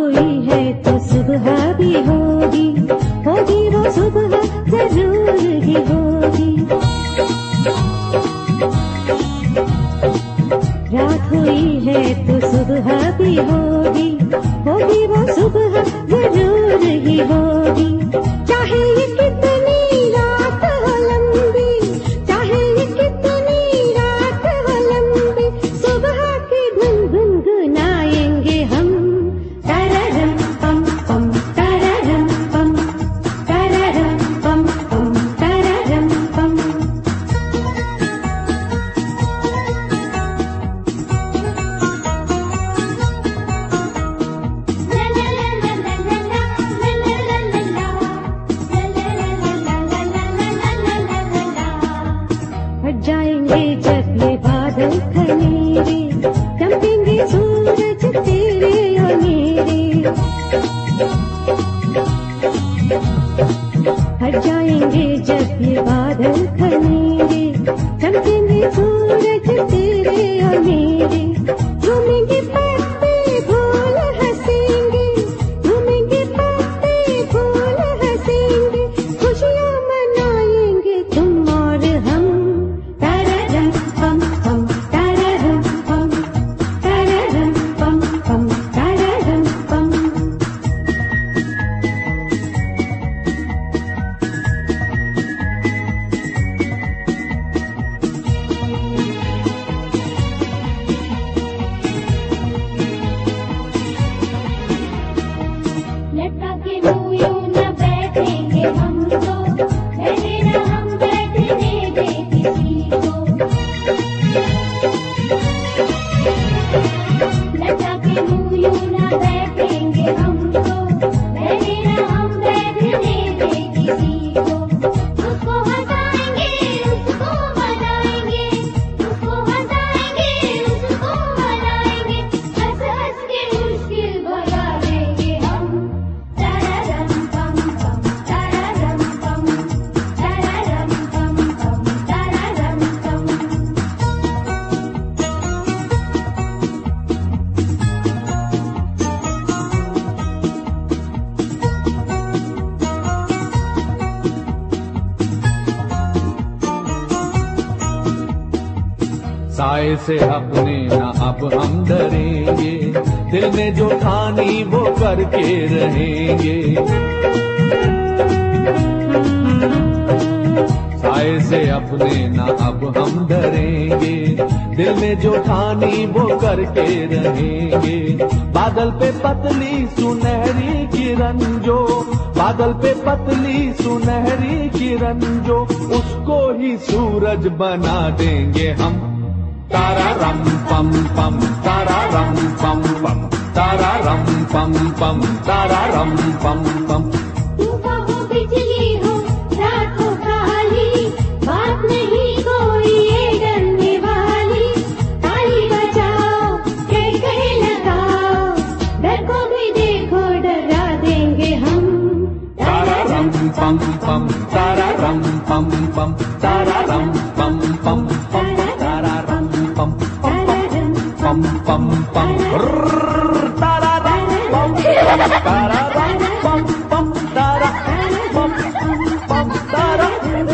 हुई है तो सुबह भी होगी, होगी वो सुबह जरूर ही होगी। रात हुई है तो सुबह भी होगी, होगी वो सुबह जरूर ही होगी। चाहे ये कितनी रात हो लंबी, चाहे ये कितनी रात हो लंबी, सुबह की धुन गुनगुनाएंगे हम। तररम पम पम तररम पम, तररम पम पम तररम पम। हट जाएंगे जब ये बादल घनेरे, चमकेंगे सूरज तेरे और मेरे। हट जाएंगे जब ये बादल घनेरे, चमकेंगे सूरज तेरे और मेरे। झूमेंगे पत्ते फूल हंसेंगे, झूमेंगे पत्ते फूल हंसेंगे, खुशियाँ मनाएंगे तुम और हम। तररम पम पम तररम पम, तररम पम पम तररम पम। लटका के मुँह यूं न बैठेंगे हम तो, बैठे न हम बैठने दे किसी को। लटका के मुँह यूं न बैठेंगे हम तो, बैठे न हम बैठने दे किसी को। उसको हंसाएंगे उसको मनाएंगे, उसको हंसाएंगे उसको मनाएंगे, हंस हंस के मुश्किल भगा देंगे हम। तररम पम पम तररम पम, तररम पम पम तररम पम। साए से अपने ना अब हम डरेंगे, दिल में जो ठानी वो करके रहेंगे। साए से अपने ना अब हम डरेंगे, दिल में जो ठानी वो करके रहेंगे। बादल पे पतली सुनहरी किरण जो, बादल पे पतली सुनहरी किरण जो, उसको ही सूरज बना देंगे हम। तारारम पम पम तारारम पम पम, तारारम पम पम तारारम पम पम। सुबह हो बिजली हो रात हो काली, बात नहीं कोई ये डरने वाली। ताली बजाओ कह कह लगाओ, डर को भी देखो डरा देंगे हम। तारारम पम पम तारारम पम पम, तारारम पम पम पम तारारम पम पम पम पम तारारम पम तारारम पम पम तारारम पम तारारम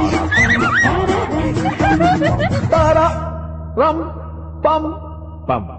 पम पम पम।